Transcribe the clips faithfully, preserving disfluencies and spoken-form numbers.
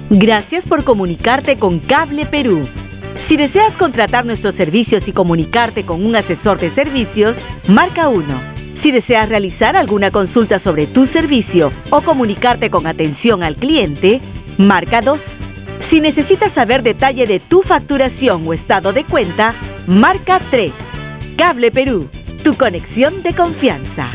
Gracias por comunicarte con Cable Perú. Si deseas contratar nuestros servicios y comunicarte con un asesor de servicios, marca uno. Si deseas realizar alguna consulta sobre tu servicio o comunicarte con atención al cliente, marca dos. Si necesitas saber detalle de tu facturación o estado de cuenta, marca tres. Cable Perú, tu conexión de confianza.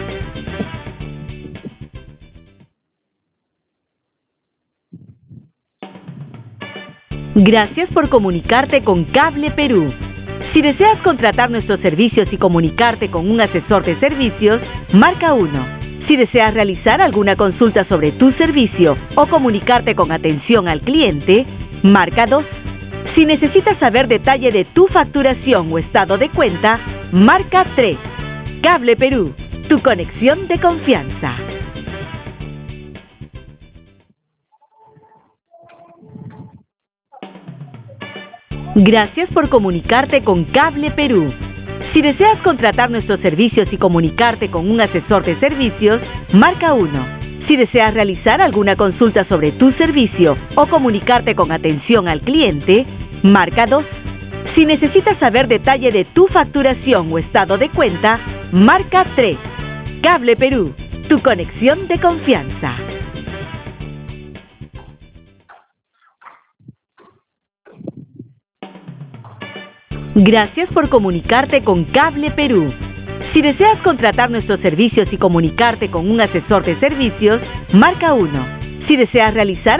Gracias por comunicarte con Cable Perú. Si deseas contratar nuestros servicios y comunicarte con un asesor de servicios, marca uno. Si deseas realizar alguna consulta sobre tu servicio o comunicarte con atención al cliente, marca dos. Si necesitas saber detalle de tu facturación o estado de cuenta, marca tres. Cable Perú, tu conexión de confianza. Gracias por comunicarte con Cable Perú. Si deseas contratar nuestros servicios y comunicarte con un asesor de servicios, marca uno. Si deseas realizar alguna consulta sobre tu servicio o comunicarte con atención al cliente, marca dos. Si necesitas saber detalle de tu facturación o estado de cuenta, marca tres. Cable Perú, tu conexión de confianza. Gracias por comunicarte con Cable Perú. Si deseas contratar nuestros servicios y comunicarte con un asesor de servicios, marca uno. Si deseas realizar